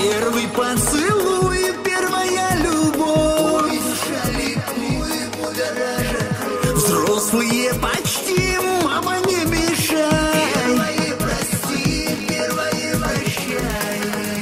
Первый поцелуй, первая любовь. Ой, душа ликует, будоражит. Взрослые почти, мама, не мешай. Первое прости, первое прощай.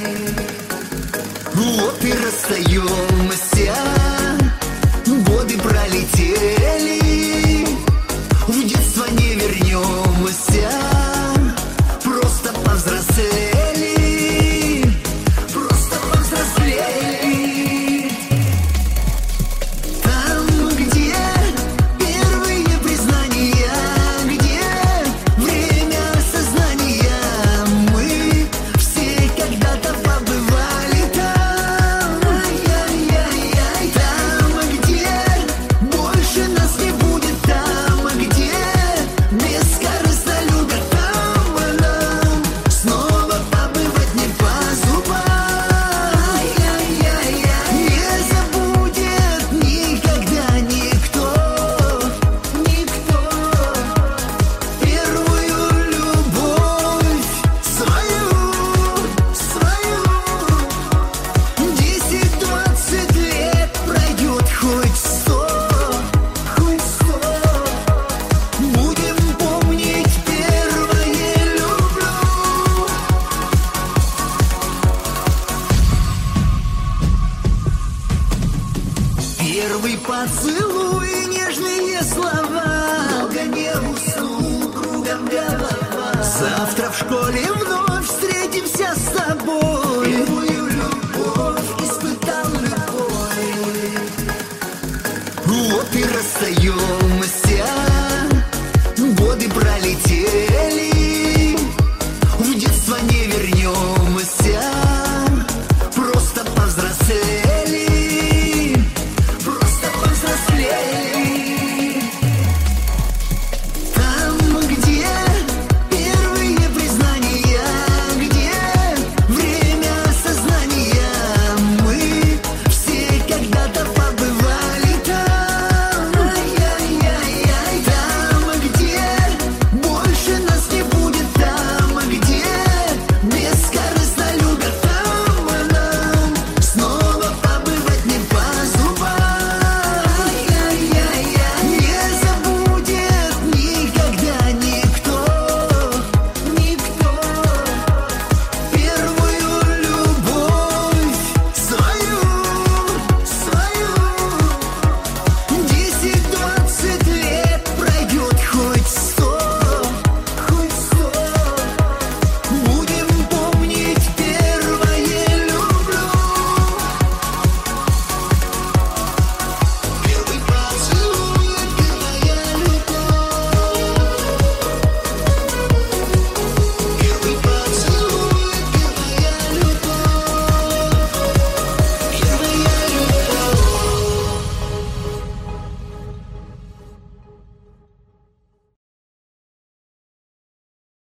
Вот и расстаемся, годы пролетели, в детство не вернемся, просто повзрослели, просто повзрослели. Там, где первые признания, где время осознания, мы все когда-то побывали там. Ай-яй-яй-яй. Там, где больше нас не будет, там, где бескорыстно любят, там нам снова побывать не по зубам. Ай-яй-яй-яй. Не забудет никогда никто, никто первую любовь свою, свою. 10-20 лет пройдет, хоть 100, хоть 100. Будем помнить первое люблю. Первый поцелуй, нежные слова. Долго не усну, кругом голова. Завтра в школе вновь встретимся.